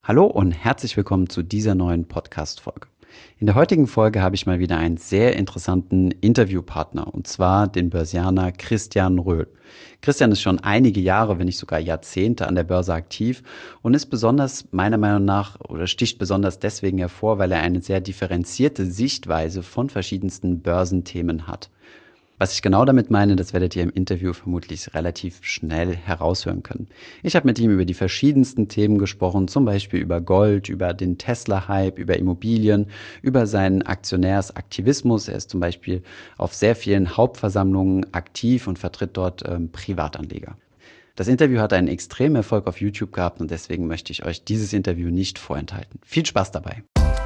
Hallo und herzlich willkommen zu dieser neuen Podcast-Folge. In der heutigen Folge habe ich mal wieder einen sehr interessanten Interviewpartner, und zwar den Börsianer Christian Röhl. Christian ist schon einige Jahre, wenn nicht sogar Jahrzehnte an der Börse aktiv und ist besonders, meiner Meinung nach, oder sticht besonders deswegen hervor, weil er eine sehr differenzierte Sichtweise von verschiedensten Börsenthemen hat. Was ich genau damit meine, das werdet ihr im Interview vermutlich relativ schnell heraushören können. Ich habe mit ihm über die verschiedensten Themen gesprochen, zum Beispiel über Gold, über den Tesla-Hype, über Immobilien, über seinen Aktionärsaktivismus. Er ist zum Beispiel auf sehr vielen Hauptversammlungen aktiv und vertritt dort Privatanleger. Das Interview hat einen extremen Erfolg auf YouTube gehabt und deswegen möchte ich euch dieses Interview nicht vorenthalten. Viel Spaß dabei!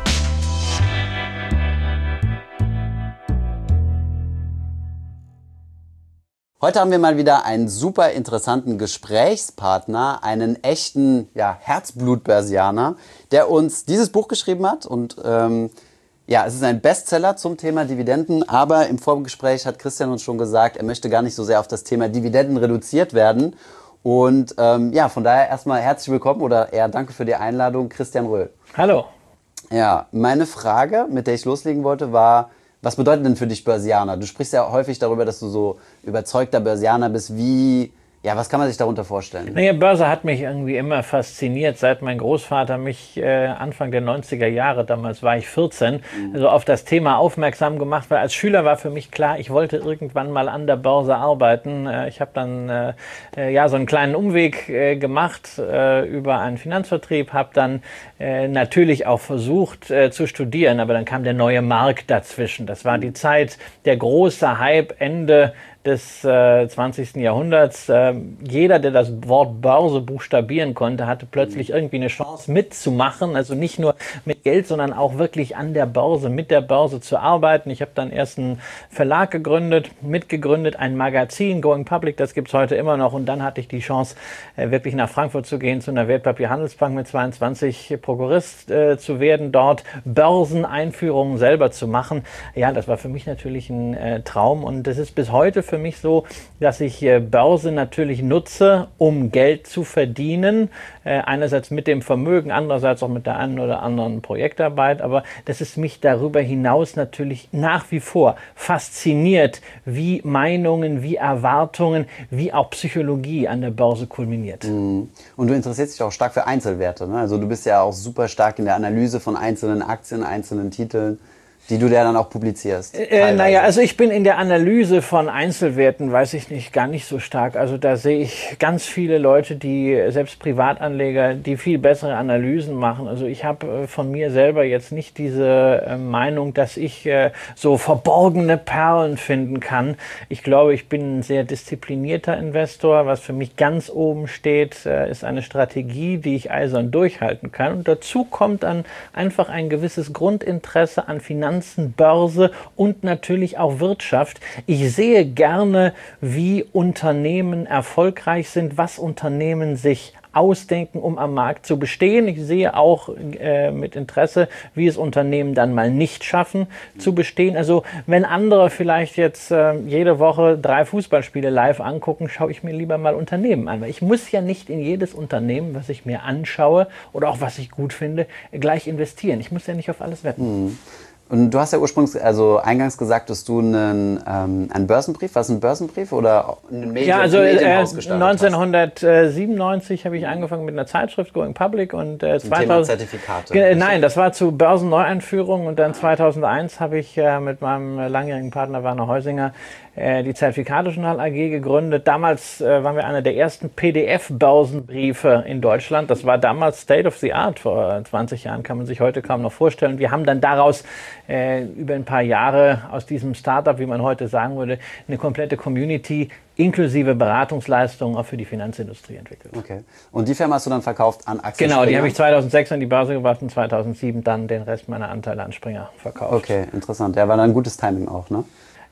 Heute haben wir mal wieder einen super interessanten Gesprächspartner, einen echten Herzblut-Börsianer, der uns dieses Buch geschrieben hat. Und es ist ein Bestseller zum Thema Dividenden, aber im Vorgespräch hat Christian uns schon gesagt, er möchte gar nicht so sehr auf das Thema Dividenden reduziert werden. Und von daher erstmal herzlich willkommen oder eher danke für die Einladung, Christian Röhl. Hallo. Ja, meine Frage, mit der ich loslegen wollte, war: Was bedeutet denn für dich Börsianer? Du sprichst ja häufig darüber, dass du so überzeugter Börsianer bist. Was kann man sich darunter vorstellen? Naja, Börse hat mich irgendwie immer fasziniert, seit mein Großvater mich Anfang der 90er Jahre, damals war ich 14, also auf das Thema aufmerksam gemacht, weil als Schüler war für mich klar, ich wollte irgendwann mal an der Börse arbeiten. Ich habe dann so einen kleinen Umweg gemacht über einen Finanzvertrieb, habe dann natürlich auch versucht zu studieren, aber dann kam der neue Markt dazwischen. Das war die Zeit, der große Hype Ende des 20. Jahrhunderts. Jeder, der das Wort Börse buchstabieren konnte, hatte plötzlich irgendwie eine Chance mitzumachen. Also nicht nur mit Geld, sondern auch wirklich an der Börse, mit der Börse zu arbeiten. Ich habe dann erst einen Verlag mitgegründet, ein Magazin, Going Public, das gibt's heute immer noch. Und dann hatte ich die Chance, wirklich nach Frankfurt zu gehen, zu einer Wertpapierhandelsbank mit 22 Prokurist zu werden, dort Börseneinführungen selber zu machen. Ja, das war für mich natürlich ein Traum und das ist bis heute für mich so, dass ich Börse natürlich nutze, um Geld zu verdienen. Einerseits mit dem Vermögen, andererseits auch mit der einen oder anderen Projektarbeit. Aber dass es mich darüber hinaus natürlich nach wie vor fasziniert, wie Meinungen, wie Erwartungen, wie auch Psychologie an der Börse kulminiert. Und du interessierst dich auch stark für Einzelwerte, ne? Also du bist ja auch super stark in der Analyse von einzelnen Aktien, einzelnen Titeln, die du dann auch publizierst. Also ich bin in der Analyse von Einzelwerten, gar nicht so stark. Also da sehe ich ganz viele Leute, selbst Privatanleger, die viel bessere Analysen machen. Also ich habe von mir selber jetzt nicht diese Meinung, dass ich so verborgene Perlen finden kann. Ich glaube, ich bin ein sehr disziplinierter Investor. Was für mich ganz oben steht, ist eine Strategie, die ich eisern durchhalten kann. Und dazu kommt dann einfach ein gewisses Grundinteresse an Finanzen, Börse und natürlich auch Wirtschaft. Ich sehe gerne, wie Unternehmen erfolgreich sind, was Unternehmen sich ausdenken, um am Markt zu bestehen. Ich sehe auch mit Interesse, wie es Unternehmen dann mal nicht schaffen zu bestehen. Also wenn andere vielleicht jetzt jede Woche 3 Fußballspiele live angucken, schaue ich mir lieber mal Unternehmen an. Weil ich muss ja nicht in jedes Unternehmen, was ich mir anschaue oder auch was ich gut finde, gleich investieren. Ich muss ja nicht auf alles wetten. Und du hast ja ursprünglich, also eingangs gesagt, dass du einen Börsenbrief, was ein Börsenbrief oder ein Medienhaus gestartet 1997 habe ich angefangen mit einer Zeitschrift, Going Public, und 2000 Zertifikate. Nein, das war zu Börsenneueinführung, und dann 2001 habe ich mit meinem langjährigen Partner Werner Heusinger die Zertifikate-Journal AG gegründet. Damals waren wir einer der ersten PDF-Börsenbriefe in Deutschland. Das war damals State of the Art. Vor 20 Jahren kann man sich heute kaum noch vorstellen. Wir haben dann daraus über ein paar Jahre aus diesem Startup, wie man heute sagen würde, eine komplette Community inklusive Beratungsleistungen auch für die Finanzindustrie entwickelt. Okay. Und die Firma hast du dann verkauft an Axel Springer? Genau, die habe ich 2006 an die Börse gebracht und 2007 dann den Rest meiner Anteile an Springer verkauft. Okay, interessant. Ja, war dann ein gutes Timing auch, ne?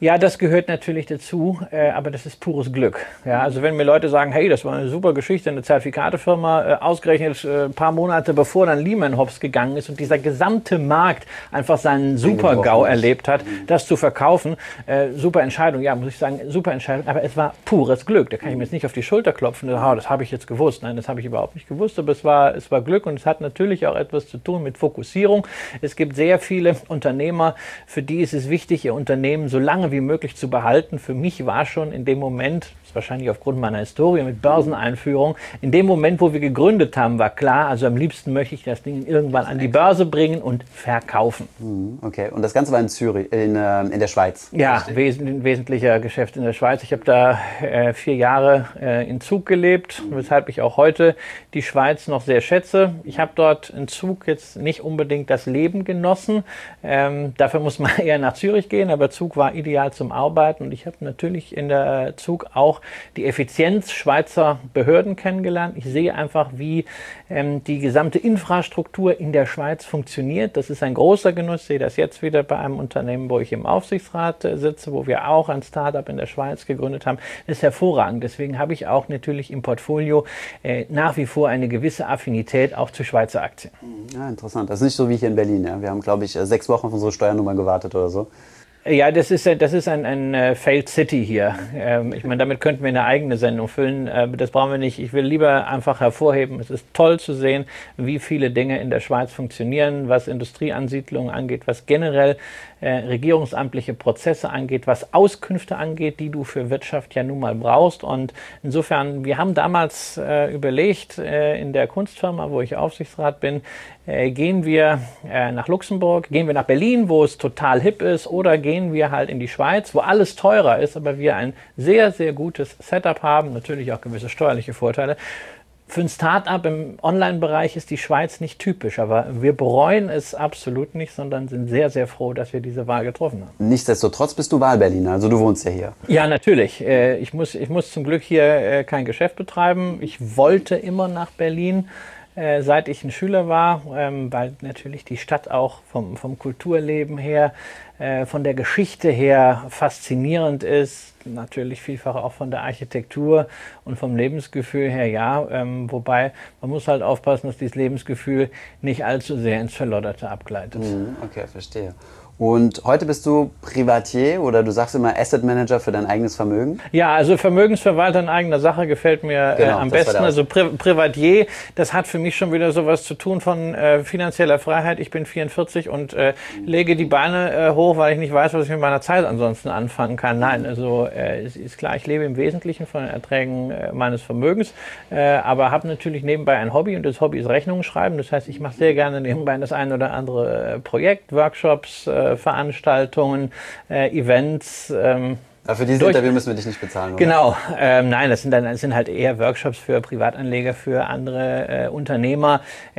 Ja, das gehört natürlich dazu, aber das ist pures Glück. Ja, also wenn mir Leute sagen, hey, das war eine super Geschichte, eine Zertifikatefirma, ausgerechnet ein paar Monate bevor dann Lehman Hops gegangen ist und dieser gesamte Markt einfach seinen Super-GAU erlebt hat, das zu verkaufen, super Entscheidung, ja, muss ich sagen, super Entscheidung, aber es war pures Glück. Da kann ich mir jetzt nicht auf die Schulter klopfen, das habe ich jetzt gewusst. Nein, das habe ich überhaupt nicht gewusst, aber es war Glück und es hat natürlich auch etwas zu tun mit Fokussierung. Es gibt sehr viele Unternehmer, für die ist es wichtig, ihr Unternehmen so lange wie möglich zu behalten. Für mich war schon in dem Moment, das ist wahrscheinlich aufgrund meiner Historie mit Börseneinführung, in dem Moment, wo wir gegründet haben, war klar, also am liebsten möchte ich das Ding irgendwann an die Börse bringen und verkaufen. Okay, und das Ganze war in Zürich, in der Schweiz? Ja, wesentlicher Geschäft in der Schweiz. Ich habe da 4 Jahre in Zug gelebt, weshalb ich auch heute die Schweiz noch sehr schätze. Ich habe dort in Zug jetzt nicht unbedingt das Leben genossen. Dafür muss man eher nach Zürich gehen, aber Zug war ideal zum Arbeiten und ich habe natürlich in der Zug auch die Effizienz Schweizer Behörden kennengelernt. Ich sehe einfach, wie die gesamte Infrastruktur in der Schweiz funktioniert. Das ist ein großer Genuss. Ich sehe das jetzt wieder bei einem Unternehmen, wo ich im Aufsichtsrat sitze, wo wir auch ein Startup in der Schweiz gegründet haben. Das ist hervorragend. Deswegen habe ich auch natürlich im Portfolio nach wie vor eine gewisse Affinität auch zu Schweizer Aktien. Ja, interessant. Das ist nicht so wie hier in Berlin. Ja? Wir haben, glaube ich, 6 Wochen auf unsere Steuernummer gewartet oder so. Ja, das ist ein Failed City hier. Ich meine, damit könnten wir eine eigene Sendung füllen. Das brauchen wir nicht. Ich will lieber einfach hervorheben, es ist toll zu sehen, wie viele Dinge in der Schweiz funktionieren, was Industrieansiedlungen angeht, was generell regierungsamtliche Prozesse angeht, was Auskünfte angeht, die du für Wirtschaft ja nun mal brauchst. Und insofern, wir haben damals überlegt, in der Kunstfirma, wo ich Aufsichtsrat bin, gehen wir nach Luxemburg, gehen wir nach Berlin, wo es total hip ist, oder gehen wir halt in die Schweiz, wo alles teurer ist, aber wir ein sehr, sehr gutes Setup haben, natürlich auch gewisse steuerliche Vorteile. Für ein Start-up im Online-Bereich ist die Schweiz nicht typisch, aber wir bereuen es absolut nicht, sondern sind sehr, sehr froh, dass wir diese Wahl getroffen haben. Nichtsdestotrotz bist du Wahlberliner, also du wohnst ja hier. Ja, natürlich. Ich muss zum Glück hier kein Geschäft betreiben. Ich wollte immer nach Berlin, seit ich ein Schüler war, weil natürlich die Stadt auch vom Kulturleben her, von der Geschichte her faszinierend ist. Natürlich vielfach auch von der Architektur und vom Lebensgefühl her, ja. Wobei man muss halt aufpassen, dass dieses Lebensgefühl nicht allzu sehr ins Verlodderte abgleitet. Okay, verstehe. Und heute bist du Privatier oder du sagst immer Asset Manager für dein eigenes Vermögen? Ja, also Vermögensverwalter in eigener Sache gefällt mir am besten. Also Privatier, das hat für mich schon wieder sowas zu tun von finanzieller Freiheit. Ich bin 44 und lege die Beine hoch, weil ich nicht weiß, was ich mit meiner Zeit ansonsten anfangen kann. Nein, also es ist klar, ich lebe im Wesentlichen von den Erträgen meines Vermögens, aber habe natürlich nebenbei ein Hobby und das Hobby ist Rechnungen schreiben. Das heißt, ich mache sehr gerne nebenbei das ein oder andere Projekt, Workshops, Veranstaltungen, Events. Für dieses Interview müssen wir dich nicht bezahlen, oder? Genau, nein, das sind halt eher Workshops für Privatanleger, für andere Unternehmer,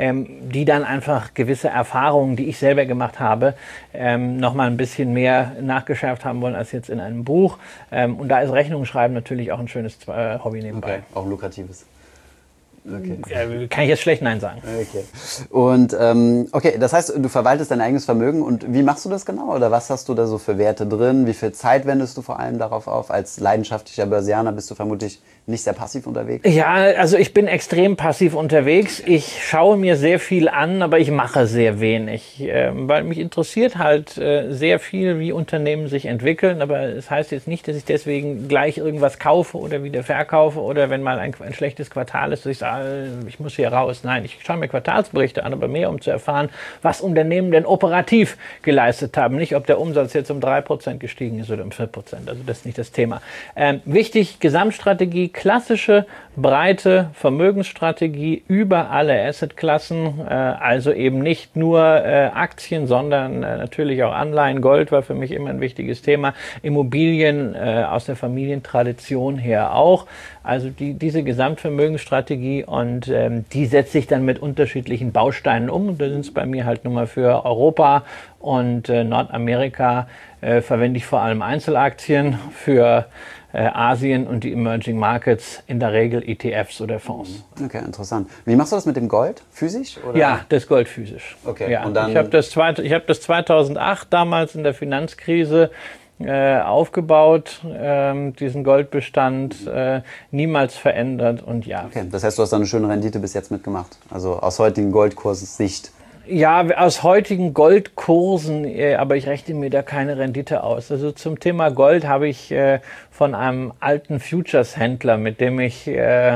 die dann einfach gewisse Erfahrungen, die ich selber gemacht habe, nochmal ein bisschen mehr nachgeschärft haben wollen als jetzt in einem Buch. Und da ist Rechnungen schreiben natürlich auch ein schönes Hobby nebenbei. Okay, auch ein lukratives. Okay. Kann ich jetzt schlecht Nein sagen. Okay. Und okay, das heißt, du verwaltest dein eigenes Vermögen und wie machst du das genau? Oder was hast du da so für Werte drin? Wie viel Zeit wendest du vor allem darauf auf? Als leidenschaftlicher Börsianer bist du vermutlich nicht sehr passiv unterwegs? Ja, also ich bin extrem passiv unterwegs. Ich schaue mir sehr viel an, aber ich mache sehr wenig, weil mich interessiert halt sehr viel, wie Unternehmen sich entwickeln. Aber es heißt jetzt nicht, dass ich deswegen gleich irgendwas kaufe oder wieder verkaufe oder wenn mal ein schlechtes Quartal ist, dass ich sage, ich muss hier raus. Nein, ich schaue mir Quartalsberichte an, aber mehr um zu erfahren, was Unternehmen denn operativ geleistet haben. Nicht, ob der Umsatz jetzt um 3% gestiegen ist oder um 4%. Also das ist nicht das Thema. Wichtig, Gesamtstrategie, klassische, breite Vermögensstrategie über alle Assetklassen. Also eben nicht nur Aktien, sondern natürlich auch Anleihen. Gold war für mich immer ein wichtiges Thema. Immobilien aus der Familientradition her auch. Also diese Gesamtvermögensstrategie und die setze ich dann mit unterschiedlichen Bausteinen um. Und da sind es bei mir halt nur mal für Europa und Nordamerika verwende ich vor allem Einzelaktien, für Asien und die Emerging Markets in der Regel ETFs oder Fonds. Okay, interessant. Wie machst du das mit dem Gold? Physisch? Oder? Ja, das Gold physisch. Okay. Ja. Und dann Ich habe das 2008 damals in der Finanzkrise aufgebaut, diesen Goldbestand, niemals verändert und ja. Okay, das heißt, du hast da eine schöne Rendite bis jetzt mitgemacht, also aus heutigen Goldkurssicht. Ja, aus heutigen Goldkursen, aber ich rechne mir da keine Rendite aus. Also zum Thema Gold habe ich von einem alten Futures-Händler, mit dem ich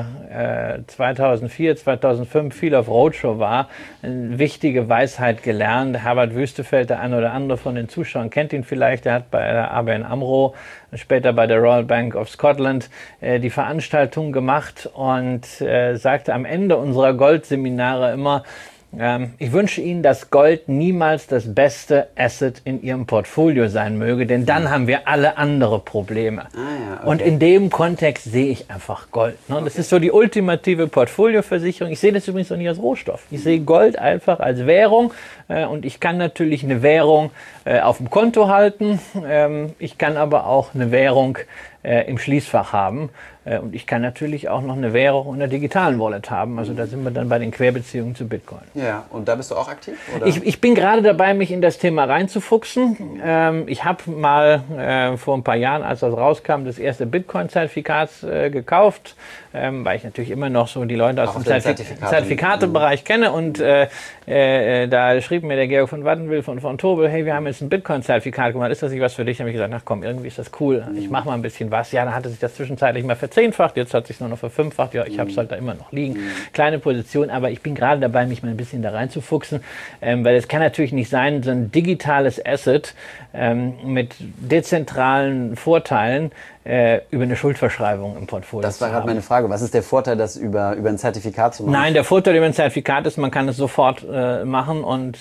2004, 2005 viel auf Roadshow war, eine wichtige Weisheit gelernt. Herbert Wüstefeld, der eine oder andere von den Zuschauern kennt ihn vielleicht, der hat bei der ABN AMRO, später bei der Royal Bank of Scotland die Veranstaltung gemacht und sagte am Ende unserer Goldseminare immer, ich wünsche Ihnen, dass Gold niemals das beste Asset in Ihrem Portfolio sein möge, denn dann haben wir alle andere Probleme. Okay. Und in dem Kontext sehe ich einfach Gold. Ne? Das ist so die ultimative Portfolioversicherung. Ich sehe das übrigens auch nicht als Rohstoff. Ich sehe Gold einfach als Währung und ich kann natürlich eine Währung auf dem Konto halten. Ich kann aber auch eine Währung im Schließfach haben. Und ich kann natürlich auch noch eine Währung in der digitalen Wallet haben. Also da sind wir dann bei den Querbeziehungen zu Bitcoin. Ja, und da bist du auch aktiv? Oder? Ich bin gerade dabei, mich in das Thema reinzufuchsen. Ich habe mal vor ein paar Jahren, als das rauskam, das erste Bitcoin-Zertifikat gekauft, weil ich natürlich immer noch so die Leute aus dem Zertifikatebereich kenne. Und da schrieb mir der Georg von Wattenwyl von Tobel, hey, wir haben jetzt ein Bitcoin-Zertifikat gemacht, ist das nicht was für dich? Da habe ich gesagt, ach komm, irgendwie ist das cool. Ich mache mal ein bisschen was. Ja, dann hatte sich das zwischenzeitlich mal verzehnfacht, jetzt hat sich nur noch verfünffacht. Ja, ich habe es halt da immer noch liegen. Kleine Position, aber ich bin gerade dabei, mich mal ein bisschen da reinzufuchsen, weil es kann natürlich nicht sein, so ein digitales Asset mit dezentralen Vorteilen über eine Schuldverschreibung im Portfolio. Das war gerade meine Frage. Was ist der Vorteil, das über ein Zertifikat zu machen? Nein, der Vorteil über ein Zertifikat ist, man kann es sofort machen und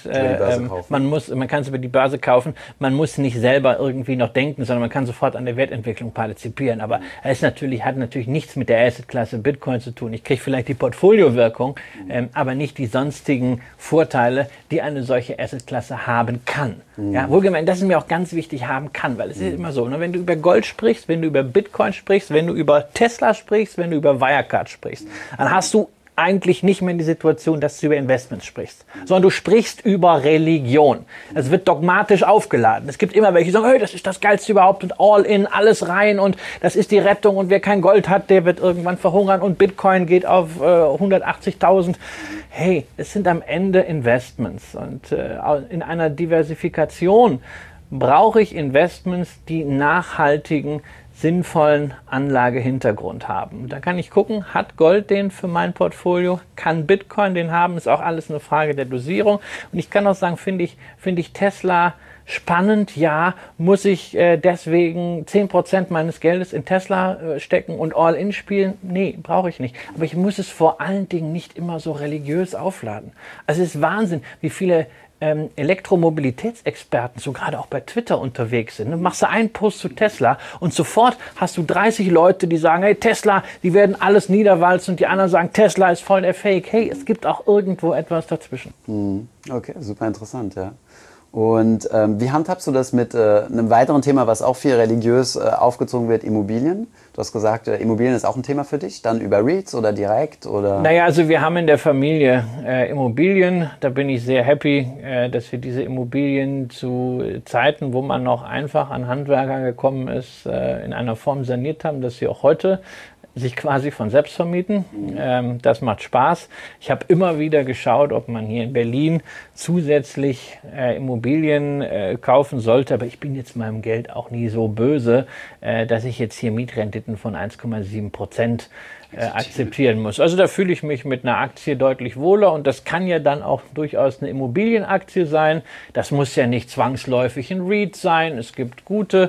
man kann es über die Börse kaufen. Man muss nicht selber irgendwie noch denken, sondern man kann sofort an der Wertentwicklung partizipieren. Aber es hat natürlich nichts mit der Assetklasse Bitcoin zu tun. Ich kriege vielleicht die Portfoliowirkung, aber nicht die sonstigen Vorteile, die eine solche Assetklasse haben kann. Ja, wohlgemeint, das ist mir auch ganz wichtig, haben kann, weil es ist immer so, ne, wenn du über Gold sprichst, wenn du über Bitcoin sprichst, wenn du über Tesla sprichst, wenn du über Wirecard sprichst, dann hast du eigentlich nicht mehr die Situation, dass du über Investments sprichst, sondern du sprichst über Religion. Es wird dogmatisch aufgeladen. Es gibt immer welche, die sagen, hey, das ist das Geilste überhaupt und all in, alles rein und das ist die Rettung und wer kein Gold hat, der wird irgendwann verhungern und Bitcoin geht auf 180.000. Hey, es sind am Ende Investments und in einer Diversifikation brauche ich Investments, die nachhaltigen, sinnvollen Anlagehintergrund haben. Da kann ich gucken, hat Gold den für mein Portfolio? Kann Bitcoin den haben? Ist auch alles eine Frage der Dosierung. Und ich kann auch sagen, finde ich Tesla spannend? Ja. Muss ich deswegen 10% meines Geldes in Tesla stecken und All-In spielen? Nee, brauche ich nicht. Aber ich muss es vor allen Dingen nicht immer so religiös aufladen. Also es ist Wahnsinn, wie viele Elektromobilitätsexperten so gerade auch bei Twitter unterwegs sind. Ne? Machst du einen Post zu Tesla und sofort hast du 30 Leute, die sagen, hey Tesla, die werden alles niederwalzen und die anderen sagen, Tesla ist voll der Fake. Hey, es gibt auch irgendwo etwas dazwischen. Okay, super interessant, ja. Und wie handhabst du das mit einem weiteren Thema, was auch viel religiös aufgezogen wird, Immobilien? Du hast gesagt, Immobilien ist auch ein Thema für dich, dann über REITs oder direkt? Oder? Naja, also wir haben in der Familie Immobilien. Da bin ich sehr happy, dass wir diese Immobilien zu Zeiten, wo man noch einfach an Handwerker gekommen ist, in einer Form saniert haben, dass sie auch heute sich quasi von selbst vermieten. Das macht Spaß. Ich habe immer wieder geschaut, ob man hier in Berlin zusätzlich Immobilien kaufen sollte, aber ich bin jetzt meinem Geld auch nie so böse, dass ich jetzt hier Mietrenditen von 1,7% akzeptieren muss. Also da fühle ich mich mit einer Aktie deutlich wohler und das kann ja dann auch durchaus eine Immobilienaktie sein. Das muss ja nicht zwangsläufig ein REIT sein. Es gibt gute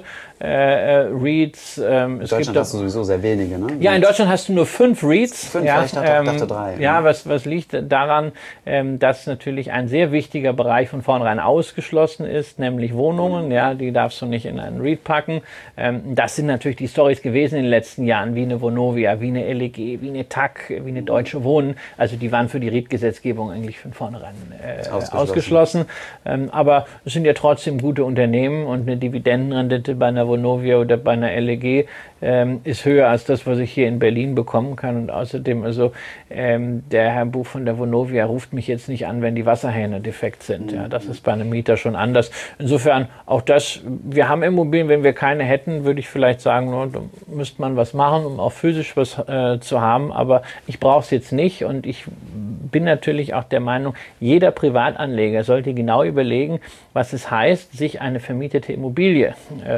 REITs. In Deutschland hast du sowieso sehr wenige, ne? Ja, in Deutschland hast du nur 5 REITs. 5, ja, ich dachte 3. Ja, was liegt daran, dass natürlich ein sehr wichtiger Bereich von vornherein ausgeschlossen ist, nämlich Wohnungen. Ja, die darfst du nicht in einen REIT packen. Das sind natürlich die Storys gewesen in den letzten Jahren, wie eine Vonovia, wie eine LEG, LEG, wie eine TAG, wie eine Deutsche Wohnen. Also die waren für die REIT-Gesetzgebung eigentlich von vornherein ausgeschlossen. Aber es sind ja trotzdem gute Unternehmen und eine Dividendenrendite bei einer Vonovia oder bei einer LEG ist höher als das, was ich hier in Berlin bekommen kann. Und außerdem, also der Herr Buch von der Vonovia ruft mich jetzt nicht an, wenn die Wasserhähne defekt sind. Ja, das ist bei einem Mieter schon anders. Insofern auch das, wir haben Immobilien, wenn wir keine hätten, würde ich vielleicht sagen, da müsste man was machen, um auch physisch was zu haben. Aber ich brauche es jetzt nicht und ich bin natürlich auch der Meinung, jeder Privatanleger sollte genau überlegen, was es heißt, sich eine vermietete Immobilie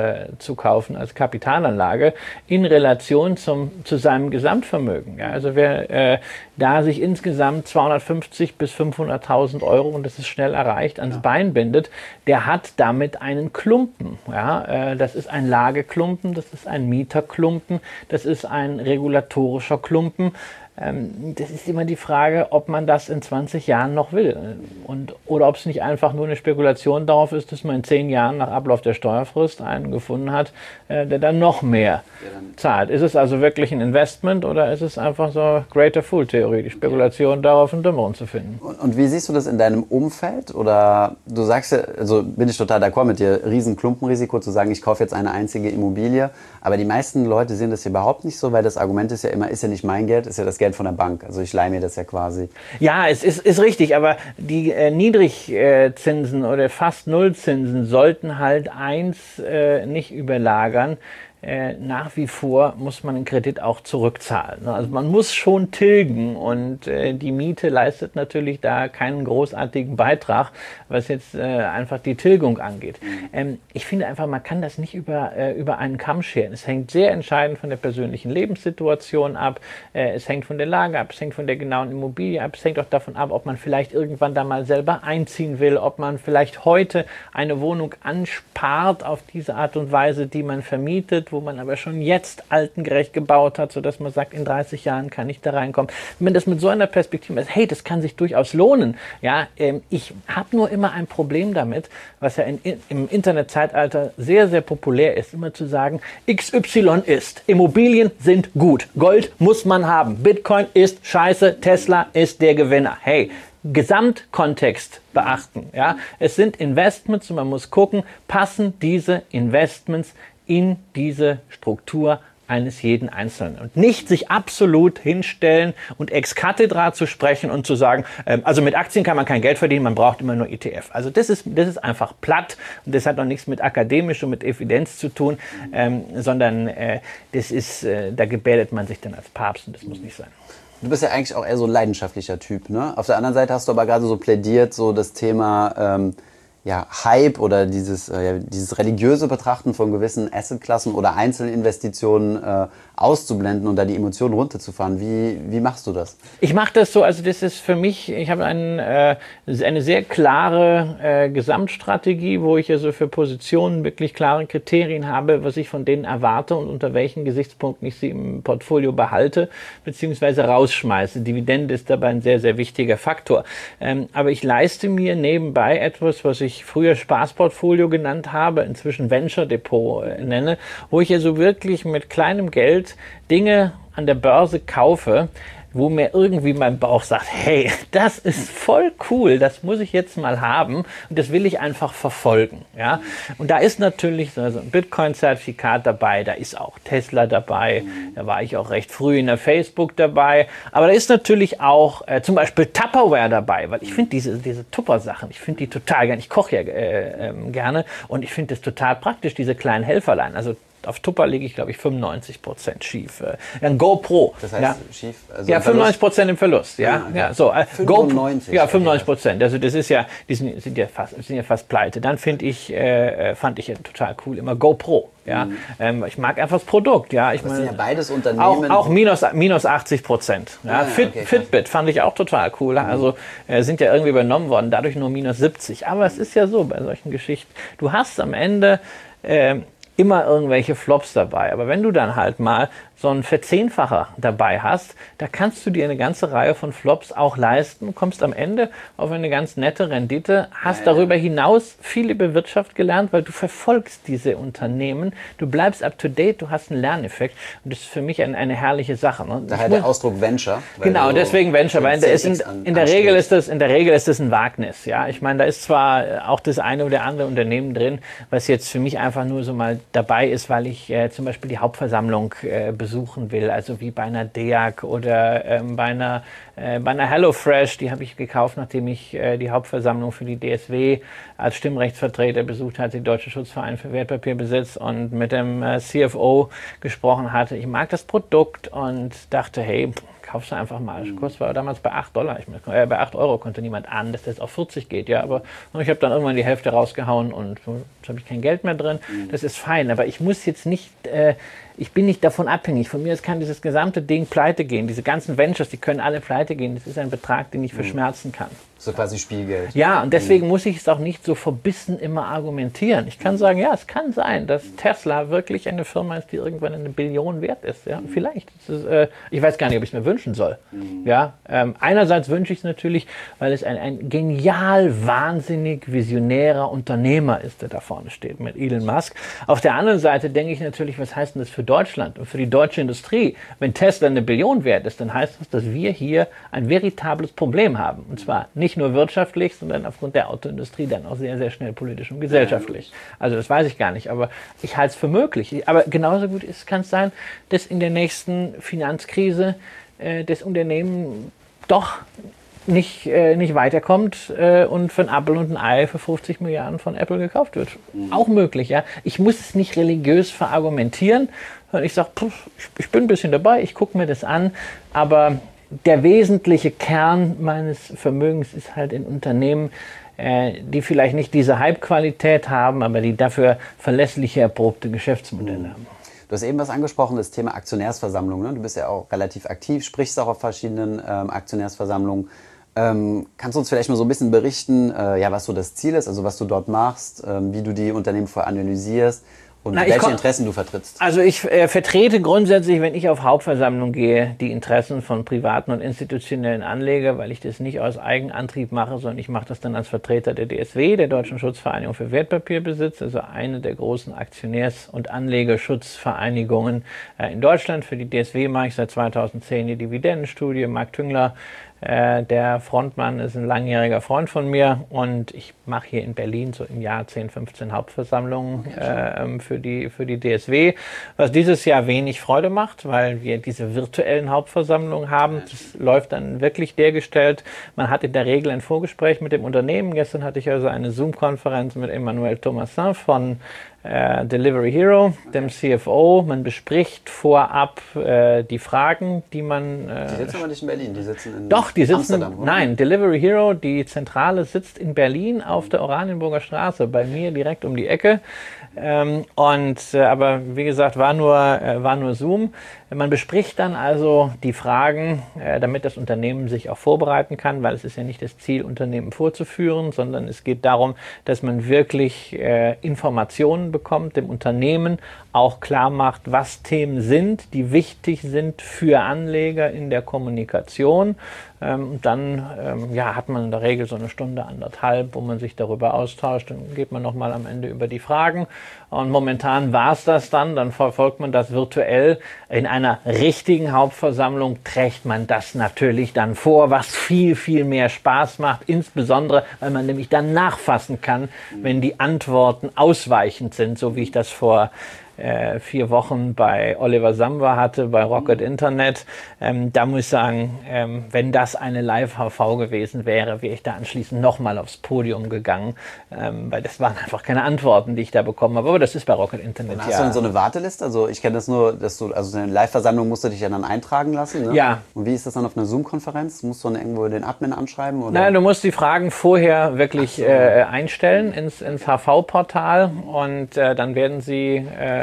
zu kaufen als Kapitalanlage in Relation zu seinem Gesamtvermögen. Ja, also wer da sich insgesamt 250.000 bis 500.000 Euro, und das ist schnell erreicht, ans Bein bindet, der hat damit einen Klumpen. Ja, das ist ein Lageklumpen, das ist ein Mieterklumpen, das ist ein regulatorischer Klumpen. Das ist immer die Frage, ob man das in 20 Jahren noch will oder ob es nicht einfach nur eine Spekulation darauf ist, dass man in 10 Jahren nach Ablauf der Steuerfrist einen gefunden hat, der dann noch mehr zahlt. Ist es also wirklich ein Investment oder ist es einfach so Greater Fool-Theorie, die Spekulation darauf, einen Dümmeren zu finden? Und wie siehst du das in deinem Umfeld? Oder du sagst ja, also bin ich total d'accord mit dir, riesen Klumpenrisiko zu sagen, ich kaufe jetzt eine einzige Immobilie, aber die meisten Leute sehen das überhaupt nicht so, weil das Argument ist ja immer, ist ja nicht mein Geld, ist ja das Geld von der Bank. Also ich leihe mir das ja quasi. Ja, es ist richtig, aber die Niedrigzinsen oder fast Nullzinsen sollten halt nicht überlagern. Nach wie vor muss man den Kredit auch zurückzahlen. Also man muss schon tilgen und die Miete leistet natürlich da keinen großartigen Beitrag, was jetzt einfach die Tilgung angeht. Ich finde einfach, man kann das nicht über einen Kamm scheren. Es hängt sehr entscheidend von der persönlichen Lebenssituation ab, es hängt von der Lage ab, es hängt von der genauen Immobilie ab, es hängt auch davon ab, ob man vielleicht irgendwann da mal selber einziehen will, ob man vielleicht heute eine Wohnung anspart auf diese Art und Weise, die man vermietet, wo man aber schon jetzt altengerecht gebaut hat, sodass man sagt, in 30 Jahren kann ich da reinkommen. Wenn man das mit so einer Perspektive ist, hey, das kann sich durchaus lohnen. Ja, ich habe nur immer ein Problem damit, was ja im Internetzeitalter sehr, sehr populär ist, immer zu sagen, XY ist, Immobilien sind gut, Gold muss man haben, Bitcoin ist scheiße, Tesla ist der Gewinner. Hey, Gesamtkontext beachten. Ja? Es sind Investments und man muss gucken, passen diese Investments in diese Struktur eines jeden Einzelnen. Und nicht sich absolut hinstellen und ex cathedra zu sprechen und zu sagen, also mit Aktien kann man kein Geld verdienen, man braucht immer nur ETF. Also das ist einfach platt und das hat noch nichts mit akademisch und mit Evidenz zu tun, sondern das ist, da gebärdet man sich dann als Papst und das muss nicht sein. Du bist ja eigentlich auch eher so ein leidenschaftlicher Typ, ne? Auf der anderen Seite hast du aber gerade so plädiert, so das Thema Hype oder dieses religiöse Betrachten von gewissen Assetklassen oder Einzelinvestitionen auszublenden und da die Emotionen runterzufahren. Wie machst du das? Ich mache das so, also das ist für mich, ich habe eine sehr klare Gesamtstrategie, wo ich also für Positionen wirklich klare Kriterien habe, was ich von denen erwarte und unter welchen Gesichtspunkten ich sie im Portfolio behalte bzw. rausschmeiße. Dividende ist dabei ein sehr, sehr wichtiger Faktor. Aber ich leiste mir nebenbei etwas, was ich früher Spaßportfolio genannt habe, inzwischen Venture Depot nenne, wo ich also wirklich mit kleinem Geld Dinge an der Börse kaufe, wo mir irgendwie mein Bauch sagt, hey, das ist voll cool, das muss ich jetzt mal haben und das will ich einfach verfolgen. Ja? Und da ist natürlich so ein Bitcoin-Zertifikat dabei, da ist auch Tesla dabei, da war ich auch recht früh in der Facebook dabei, aber da ist natürlich auch zum Beispiel Tupperware dabei, weil ich finde diese Tupper-Sachen, ich finde die total gerne, ich koche ja gerne und ich finde das total praktisch, diese kleinen Helferlein, also auf Tupper liege ich, glaube ich, 95% schief. Ein GoPro. Das heißt schief? Also ja, 95% im Verlust. Ja, okay. Ja, so. 95? Ja, 95%. Also das ist ja, die sind ja fast pleite. Dann fand ich ja total cool immer GoPro. Ja, ich mag einfach das Produkt. Ja, ich meine, sind ja beides Unternehmen. Auch minus 80%. Ja, Fitbit fand ich auch total cool. Also sind ja irgendwie übernommen worden, dadurch nur minus 70. Aber es ist ja so bei solchen Geschichten. Du hast am Ende immer irgendwelche Flops dabei. Aber wenn du dann halt mal so ein Verzehnfacher dabei hast, da kannst du dir eine ganze Reihe von Flops auch leisten, kommst am Ende auf eine ganz nette Rendite, hast darüber hinaus viel über Wirtschaft gelernt, weil du verfolgst diese Unternehmen, du bleibst up to date, du hast einen Lerneffekt und das ist für mich eine herrliche Sache. Ne? Daher der Ausdruck Venture. Genau, deswegen Venture, weil in der Regel ist das ein Wagnis. Ja, ich meine, da ist zwar auch das eine oder andere Unternehmen drin, was jetzt für mich einfach nur so mal dabei ist, weil ich zum Beispiel die Hauptversammlung besuchen will, also wie bei einer DEAG oder bei einer HelloFresh, die habe ich gekauft, nachdem ich die Hauptversammlung für die DSW als Stimmrechtsvertreter besucht hatte, die Deutsche Schutzverein für Wertpapierbesitz und mit dem CFO gesprochen hatte. Ich mag das Produkt und dachte, hey, kaufst du einfach mal. Der Kurs war damals bei $8. Bei 8 Euro konnte niemand ahnen, dass das auf 40 geht. Ja, aber ich habe dann irgendwann die Hälfte rausgehauen und jetzt habe ich kein Geld mehr drin. Das ist fein, aber ich muss jetzt nicht, ich bin nicht davon abhängig. Von mir aus kann dieses gesamte Ding pleite gehen. Diese ganzen Ventures, die können alle pleite gehen. Das ist ein Betrag, den ich verschmerzen kann. So quasi Spielgeld. Ja, und deswegen muss ich es auch nicht so verbissen immer argumentieren. Ich kann sagen, ja, es kann sein, dass Tesla wirklich eine Firma ist, die irgendwann 1 Billion wert ist. Ja, vielleicht. Ich weiß gar nicht, ob ich es mir wünschen soll. Ja, einerseits wünsche ich es natürlich, weil es ein genial, wahnsinnig visionärer Unternehmer ist, der da vorne steht mit Elon Musk. Auf der anderen Seite denke ich natürlich, was heißt denn das für Deutschland und für die deutsche Industrie? Wenn Tesla 1 Billion wert ist, dann heißt das, dass wir hier ein veritables Problem haben. Und zwar nicht nur wirtschaftlich, sondern aufgrund der Autoindustrie dann auch sehr, sehr schnell politisch und gesellschaftlich. Also das weiß ich gar nicht, aber ich halte es für möglich. Aber genauso gut kann es sein, dass in der nächsten Finanzkrise das Unternehmen doch nicht weiterkommt und für ein Apfel und ein Ei für 50 Milliarden von Apple gekauft wird. Auch möglich, ja. Ich muss es nicht religiös verargumentieren. Ich sage, ich bin ein bisschen dabei, ich gucke mir das an, aber der wesentliche Kern meines Vermögens ist halt in Unternehmen, die vielleicht nicht diese Hype-Qualität haben, aber die dafür verlässliche, erprobte Geschäftsmodelle haben. Du hast eben was angesprochen, das Thema Aktionärsversammlung. Ne? Du bist ja auch relativ aktiv, sprichst auch auf verschiedenen Aktionärsversammlungen. Kannst du uns vielleicht mal so ein bisschen berichten, was so das Ziel ist, also was du dort machst, wie du die Unternehmen vorher analysierst? Und welche Interessen du vertrittst? Also ich vertrete grundsätzlich, wenn ich auf Hauptversammlung gehe, die Interessen von privaten und institutionellen Anlegern, weil ich das nicht aus Eigenantrieb mache, sondern ich mache das dann als Vertreter der DSW, der Deutschen Schutzvereinigung für Wertpapierbesitz, also eine der großen Aktionärs- und Anlegerschutzvereinigungen in Deutschland. Für die DSW mache ich seit 2010 die Dividendenstudie. Marc Tüngler, der Frontmann, ist ein langjähriger Freund von mir und ich mache hier in Berlin so im Jahr 10, 15 Hauptversammlungen für die DSW, was dieses Jahr wenig Freude macht, weil wir diese virtuellen Hauptversammlungen haben. Das läuft dann wirklich dergestellt. Man hat in der Regel ein Vorgespräch mit dem Unternehmen. Gestern hatte ich also eine Zoom-Konferenz mit Emmanuel Thomassin von Delivery Hero, dem CFO. Man bespricht vorab die Fragen, die man... die sitzen aber nicht in Berlin, die sitzen in Amsterdam, oder? Nein, Delivery Hero, die Zentrale sitzt in Berlin auf der Oranienburger Straße, bei mir direkt um die Ecke. Aber wie gesagt, war nur Zoom. Man bespricht dann also die Fragen, damit das Unternehmen sich auch vorbereiten kann, weil es ist ja nicht das Ziel, Unternehmen vorzuführen, sondern es geht darum, dass man wirklich Informationen bekommt, dem Unternehmen auch klar macht, was Themen sind, die wichtig sind für Anleger in der Kommunikation. Und dann hat man in der Regel so eine Stunde, 1,5, wo man sich darüber austauscht. Dann geht man nochmal am Ende über die Fragen. Und momentan war es das dann verfolgt man das virtuell. In einer richtigen Hauptversammlung trägt man das natürlich dann vor, was viel, viel mehr Spaß macht. Insbesondere, weil man nämlich dann nachfassen kann, wenn die Antworten ausweichend sind, so wie ich das vor 4 Wochen bei Oliver Samba hatte, bei Rocket Internet. Da muss ich sagen, wenn das eine Live-HV gewesen wäre, wäre ich da anschließend nochmal aufs Podium gegangen, weil das waren einfach keine Antworten, die ich da bekommen habe. Aber das ist bei Rocket Internet und hast du denn so eine Warteliste? Also ich kenne das nur, dass du, also eine Live-Versammlung musst du dich ja dann eintragen lassen, ne? Ja. Und wie ist das dann auf einer Zoom-Konferenz? Musst du dann irgendwo den Admin anschreiben? Oder? Nein, du musst die Fragen vorher wirklich einstellen ins HV-Portal und dann werden sie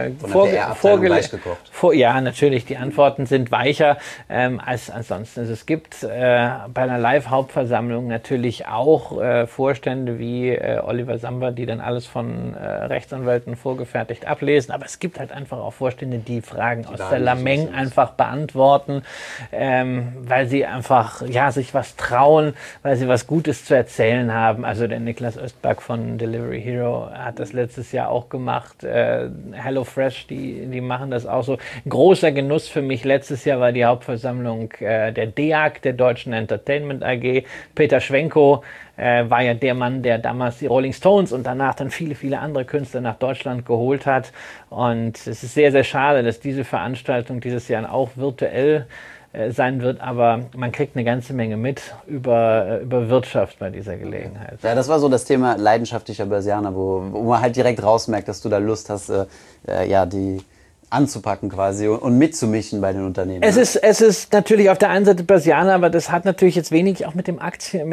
Ja, natürlich, die Antworten sind weicher als ansonsten. Also es gibt bei einer Live-Hauptversammlung natürlich auch Vorstände wie Oliver Samba, die dann alles von Rechtsanwälten vorgefertigt ablesen, aber es gibt halt einfach auch Vorstände, die Fragen aus der Lameng einfach beantworten, weil sie einfach sich was trauen, weil sie was Gutes zu erzählen haben. Also der Niklas Östberg von Delivery Hero hat das letztes Jahr auch gemacht. HelloFresh, die machen das auch so. Großer Genuss für mich letztes Jahr war die Hauptversammlung der DEAG, der Deutschen Entertainment AG. Peter Schwenko war ja der Mann, der damals die Rolling Stones und danach dann viele, viele andere Künstler nach Deutschland geholt hat. Und es ist sehr, sehr schade, dass diese Veranstaltung dieses Jahr auch virtuell sein wird, aber man kriegt eine ganze Menge mit über Wirtschaft bei dieser Gelegenheit. Ja, das war so das Thema leidenschaftlicher Börsianer, wo man halt direkt rausmerkt, dass du da Lust hast, die anzupacken quasi und mitzumischen bei den Unternehmen. Es ist natürlich auf der einen Seite Börsianer, aber das hat natürlich jetzt wenig auch mit der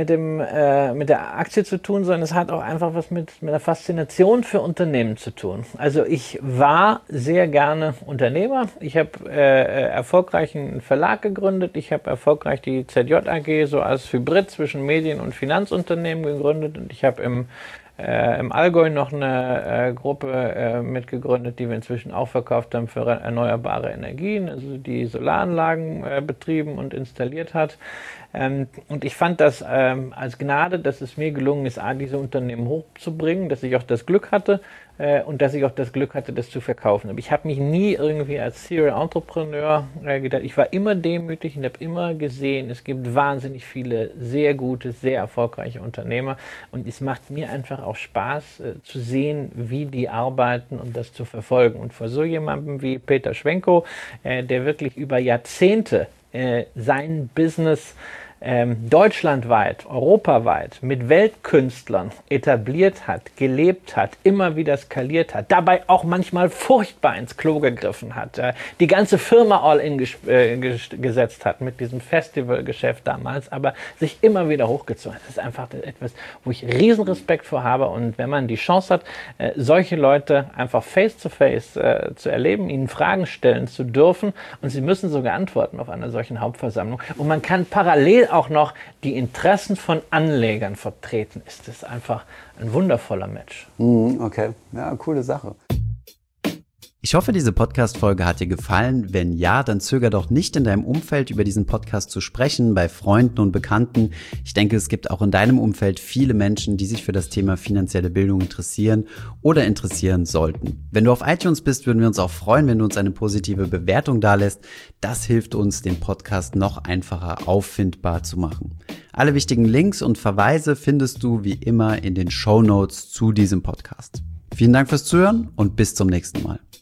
Aktie zu tun, sondern es hat auch einfach was mit der Faszination für Unternehmen zu tun. Also ich war sehr gerne Unternehmer. Ich habe erfolgreich einen Verlag gegründet. Ich habe erfolgreich die ZJ AG so als Hybrid zwischen Medien- und Finanzunternehmen gegründet und ich habe im Allgäu noch eine Gruppe mitgegründet, die wir inzwischen auch verkauft haben für erneuerbare Energien, also die Solaranlagen betrieben und installiert hat. Und ich fand das als Gnade, dass es mir gelungen ist, diese Unternehmen hochzubringen, dass ich auch das Glück hatte und dass ich auch das Glück hatte, das zu verkaufen. Aber ich habe mich nie irgendwie als Serial Entrepreneur gedacht. Ich war immer demütig und habe immer gesehen, es gibt wahnsinnig viele sehr gute, sehr erfolgreiche Unternehmer und es macht mir einfach auch Spaß zu sehen, wie die arbeiten und das zu verfolgen. Und vor so jemandem wie Peter Schwenko, der wirklich über Jahrzehnte sein Business deutschlandweit, europaweit mit Weltkünstlern etabliert hat, gelebt hat, immer wieder skaliert hat, dabei auch manchmal furchtbar ins Klo gegriffen hat, die ganze Firma all-in gesetzt hat mit diesem Festivalgeschäft damals, aber sich immer wieder hochgezogen hat. Das ist einfach etwas, wo ich riesen Respekt vor habe und wenn man die Chance hat, solche Leute einfach face-to-face zu erleben, ihnen Fragen stellen zu dürfen und sie müssen sogar antworten auf einer solchen Hauptversammlung und man kann parallel auch noch die Interessen von Anlegern vertreten, ist es einfach ein wundervoller Match. Okay, ja, coole Sache. Ich hoffe, diese Podcast-Folge hat dir gefallen. Wenn ja, dann zöger doch nicht, in deinem Umfeld über diesen Podcast zu sprechen, bei Freunden und Bekannten. Ich denke, es gibt auch in deinem Umfeld viele Menschen, die sich für das Thema finanzielle Bildung interessieren oder interessieren sollten. Wenn du auf iTunes bist, würden wir uns auch freuen, wenn du uns eine positive Bewertung dalässt. Das hilft uns, den Podcast noch einfacher auffindbar zu machen. Alle wichtigen Links und Verweise findest du wie immer in den Shownotes zu diesem Podcast. Vielen Dank fürs Zuhören und bis zum nächsten Mal.